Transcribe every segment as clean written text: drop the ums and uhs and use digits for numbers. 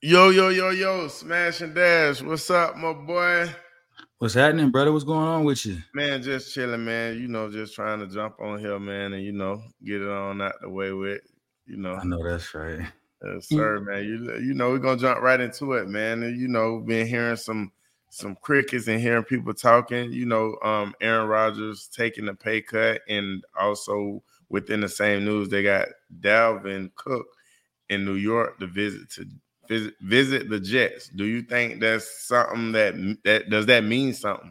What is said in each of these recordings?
Yo, Smash and Dash. What's up, my boy? What's happening, brother? What's going on with you? Man, just chilling, man. Just trying to jump on here, man, and get it on out the way with, you know. I know that's right. Yes, sir, man. We're gonna jump right into it, man. And been hearing some crickets and hearing people talking. Aaron Rodgers taking a pay cut, and also within the same news, they got Dalvin Cook in New York to visit the Jets. Do you think that's something that does that mean something?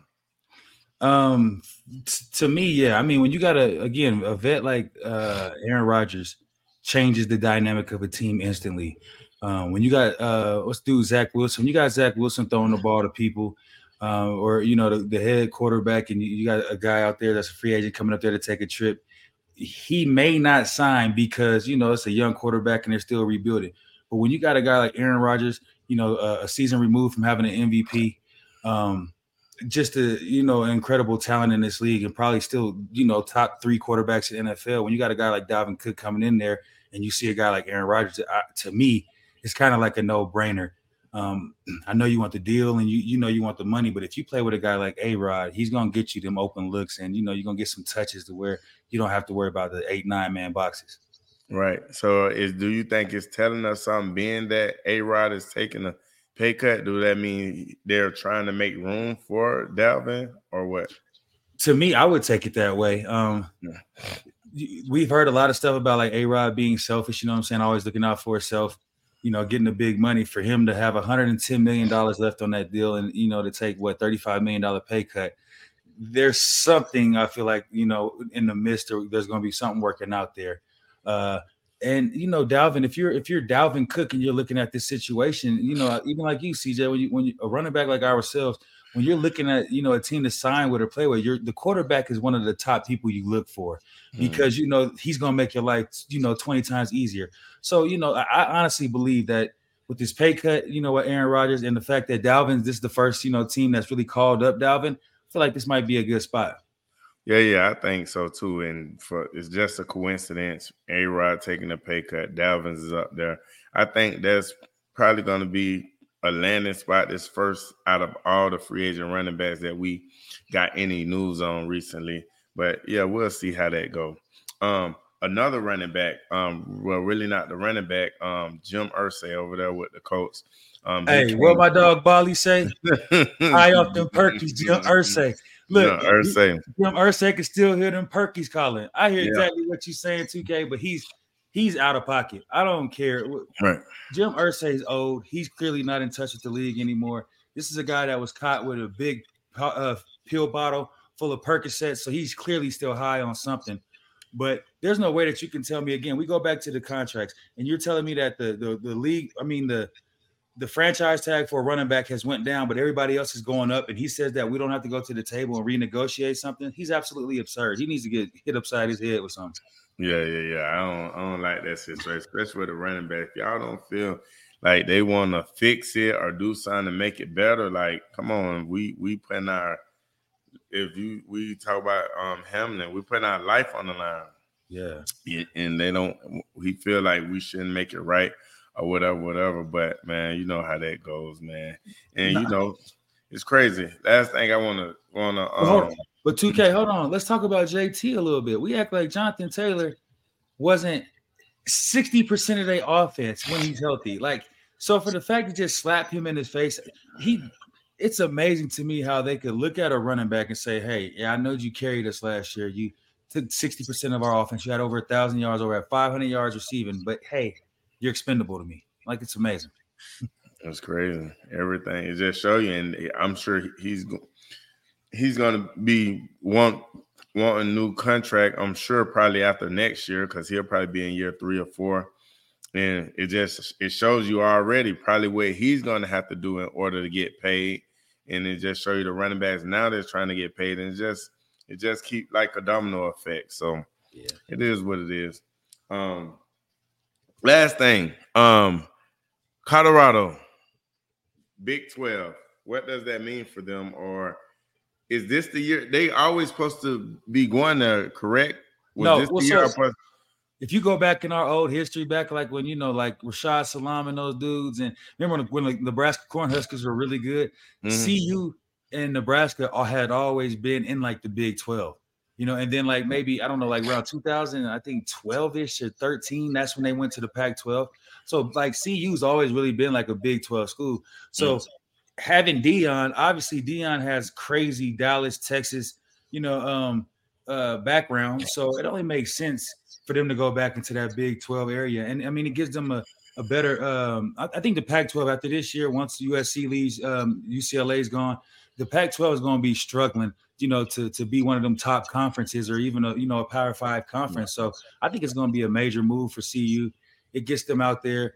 To me, yeah. I mean, when you got a vet like Aaron Rodgers changes the dynamic of a team instantly. When you got let's do Zach Wilson. When you got Zach Wilson throwing the ball to people, or the head quarterback, and you got a guy out there that's a free agent coming up there to take a trip. He may not sign because it's a young quarterback and they're still rebuilding. But when you got a guy like Aaron Rodgers, a season removed from having an MVP, just incredible talent in this league and probably still, top 3 quarterbacks in the NFL. When you got a guy like Dalvin Cook coming in there and you see a guy like Aaron Rodgers, to me, it's kind of like a no-brainer. I know you want the deal and you want the money, but if you play with a guy like A-Rod, he's going to get you them open looks and, you're going to get some touches to where you don't have to worry about the 8-9 man boxes. Right. So do you think it's telling us something being that A-Rod is taking a pay cut? Do that mean they're trying to make room for Dalvin or what? To me, I would take it that way. We've heard a lot of stuff about like A-Rod being selfish, you know what I'm saying? Always looking out for himself, getting the big money. For him to have $110 million left on that deal and, to take $35 million pay cut. There's something I feel like, in the midst of, there's going to be something working out there. And Dalvin, if you're Dalvin Cook and you're looking at this situation, even like you, CJ, when you a running back like ourselves, when you're looking at a team to sign with or play with, the quarterback is one of the top people you look for because he's gonna make your life 20 times easier. So I honestly believe that with this pay cut, with Aaron Rodgers and the fact that Dalvin, this is the first team that's really called up Dalvin, I feel like this might be a good spot. Yeah, I think so too. And it's just a coincidence. A-Rod taking a pay cut, Dalvin's is up there. I think that's probably going to be a landing spot. This first out of all the free agent running backs that we got any news on recently. But yeah, we'll see how that goes. Another running back, well, really not the running back, Jim Irsay over there with the Colts. Hey, what my dog Bali say? High off them perkies, Jim Irsay. Look, Jim Irsay can still hear them perkies calling. I hear exactly what you're saying, 2K, but he's out of pocket. I don't care. Right. Jim Irsay is old. He's clearly not in touch with the league anymore. This is a guy that was caught with a big pill bottle full of Percocets, so he's clearly still high on something. But there's no way that you can tell me again. We go back to the contracts, and you're telling me that the league, I mean the franchise tag for a running back has went down, but everybody else is going up. And he says that we don't have to go to the table and renegotiate something. He's absolutely absurd. He needs to get hit upside his head with something. Yeah. I don't like that situation, especially with the running back. If y'all don't feel like they want to fix it or do something to make it better, like, come on, we putting our, we talk about Hamlin, we putting our life on the line. Yeah. And we feel like we shouldn't make it right or whatever. But man, you know how that goes, man. And it's crazy. Last thing I wanna but 2K, hold on. Let's talk about JT a little bit. We act like Jonathan Taylor wasn't 60% of their offense when he's healthy. Like, so for the fact to just slap him in his face, it's amazing to me how they could look at a running back and say, hey, yeah, I know you carried us last year. You took 60% of our offense. You had over 1,000 yards, over 500 yards receiving. But hey, you're expendable to me. Like, it's amazing. It's crazy. Everything it just show you, and I'm sure he's gonna be wanting a new contract. I'm sure probably after next year because he'll probably be in year 3 or 4, and it shows you already probably what he's gonna have to do in order to get paid, and it just show you the running backs now they're trying to get paid, and it just keep like a domino effect. So yeah, it is what it is. Last thing, Colorado, Big 12. What does that mean for them? Or is this the year? They always supposed to be going there, correct? Was if you go back in our old history, back like when like Rashad Salam and those dudes, and remember when the Nebraska Cornhuskers were really good, CU and Nebraska had always been in like the Big 12, and then like maybe I don't know, like around 2000, I think 12ish or 13, that's when they went to the Pac-12. So like CU's always really been like a Big 12 school. So having Deion, obviously Deion has crazy Dallas, Texas, background. So it only makes sense for them to go back into that Big 12 area. And I mean, it gives them a better I think the Pac-12 after this year, once USC leaves, UCLA is gone, the Pac-12 is going to be struggling, to be one of them top conferences or even a Power 5 conference. So I think it's going to be a major move for CU. It gets them out there.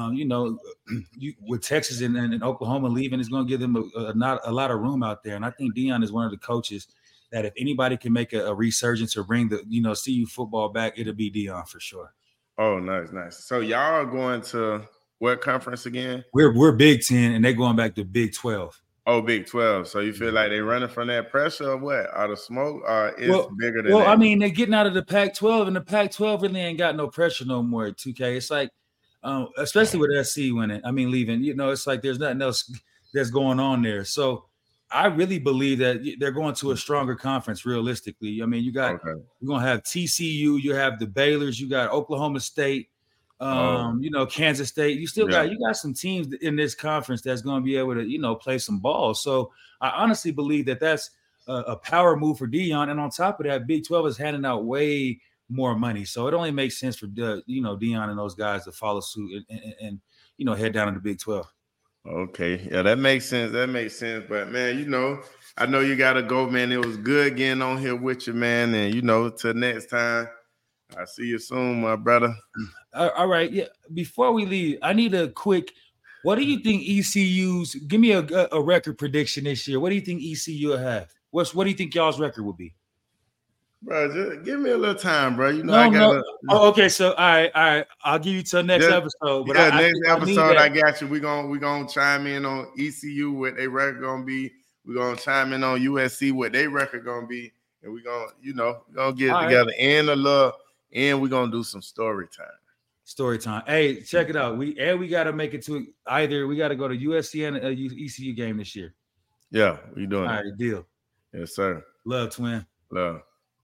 With Texas and Oklahoma leaving, it's going to give them not a lot of room out there. And I think Deion is one of the coaches that if anybody can make a resurgence or bring the CU football back, it'll be Deion for sure. Oh, nice. So y'all are going to what conference again? We're Big 10 and they're going back to Big 12. Oh, Big 12. So you feel like they're running from that pressure or what? Out of smoke? It's bigger than that? I mean, they're getting out of the Pac-12 and the Pac-12 really ain't got no pressure no more at 2K. It's like, especially with SC winning, leaving, it's like there's nothing else that's going on there. So I really believe that they're going to a stronger conference realistically. I mean, you're going to have TCU, you have the Baylors, you got Oklahoma State, Kansas State. You still got some teams in this conference that's going to be able to, play some ball. So I honestly believe that that's a power move for Deion. And on top of that, Big 12 is handing out way more money. So it only makes sense for Deion and those guys to follow suit and head down to the Big 12. Okay. Yeah, that makes sense. But man, I know you gotta go, man. It was good getting on here with you, man. And till next time. I'll see you soon, my brother. All right. Yeah. Before we leave, I need a quick. What do you think ECU's? Give me a record prediction this year. What do you think ECU will have? What do you think y'all's record will be? Bro, just give me a little time, bro. No. Oh, okay. So, all right. I'll give you till next episode. But next episode, I got you. We're gonna chime in on ECU what their record gonna be. We're gonna chime in on USC what their record gonna be, and we're gonna, get it together and we're gonna do some story time. Hey, check it out. We gotta make it to either. We gotta go to USC and ECU game this year. Yeah, we doing it. All right, deal. Yes, sir. Love, twin. Love.